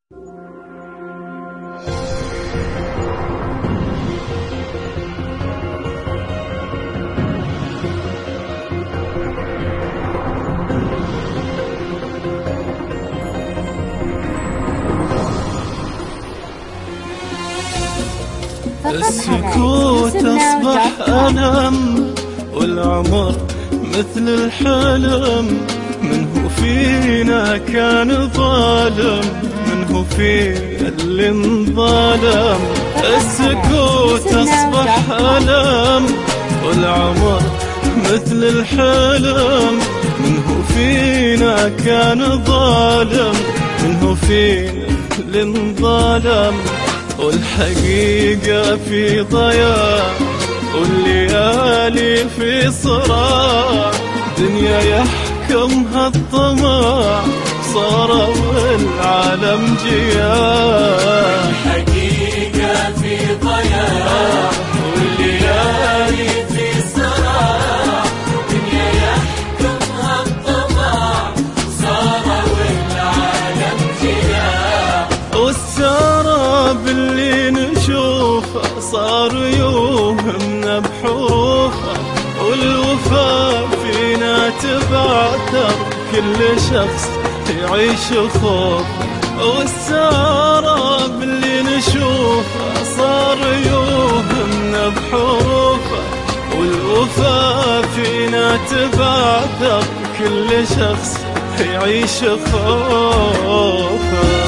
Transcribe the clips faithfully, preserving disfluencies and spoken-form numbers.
السكوت أصبح ألم والعمر مثل الحلم، منه فينا كان ظالم، منه فينا اللي انظلم. السكوت أصبح ألم والعمر مثل الحلم، منه فينا كان ظالم، منه فينا اللي انظلم. والحقيقة في ضياع والليالي في صراع، دنيا يحكمها الطمع صار والعالم جياع. الحقيقة في ضياع والليالي في صراع، دنيا يحكمها الطمع صار والعالم جياع. والسراب اللي نشوفه صار يوهمنا بحروفه، والوفا فينا تبعثر كل شخص يعيش خوف. والسراب اللي نشوفه صار يوهمنا بحروفه، والوفا فينا تبعثر كل شخص يعيش خوفه.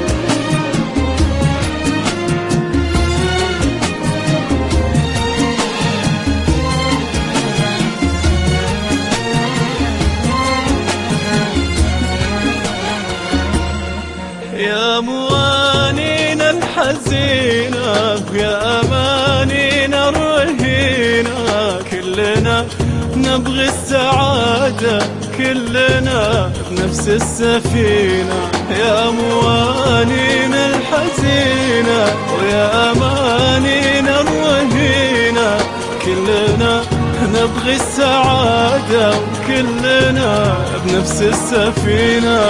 يا موانينا الحزينة ويا أمانينا الرهينة، كلنا نبغي السعادة، كلنا بنفس السفينة. يا موانينا الحزينة ويا أمانينا الرهينة، كلنا نبغي السعادة وكلنا بنفس السفينة.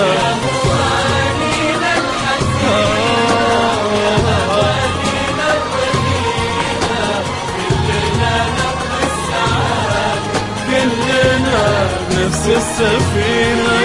نفس السفينة.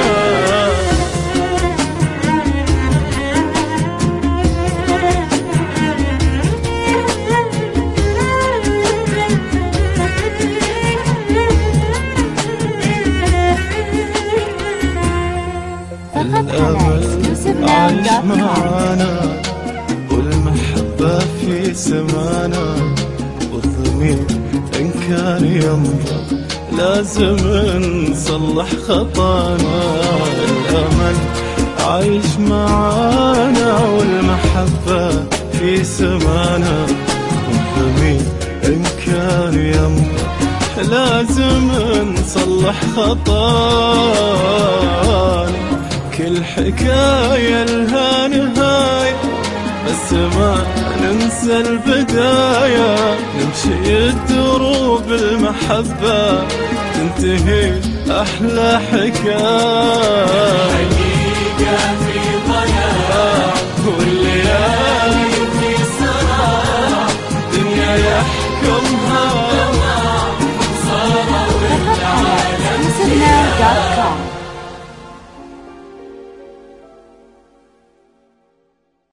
الأمل عايش معانا والمحبة في سمانا، والضمير إن كان ينظر لازم نصلح خطانا. الأمل عايش معانا والمحبة في سمانا، والضمير إن كان يمضى لازم نصلح خطانا. كل حكاية لها نهاية بس ما ننسى البداية، نمشي الدروب المحبة تنتهي أحلى حكاية. الحقيقة في